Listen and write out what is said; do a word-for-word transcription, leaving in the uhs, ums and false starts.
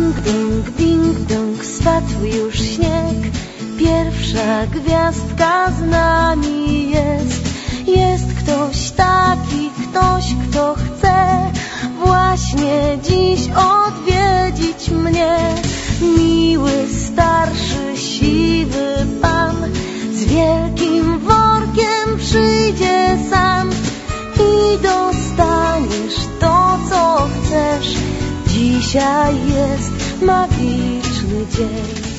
Ding, ding, ding, dong, spadł już śnieg. Pierwsza gwiazdka z nami jest. Jest ktoś taki, ktoś, kto chce właśnie dziś odwiedzić mnie. Miły, starszy, siwy pan z wielkim workiem przyjdzie sam i dostaniesz to, co chcesz. Dzisiaj jest magiczny dzień.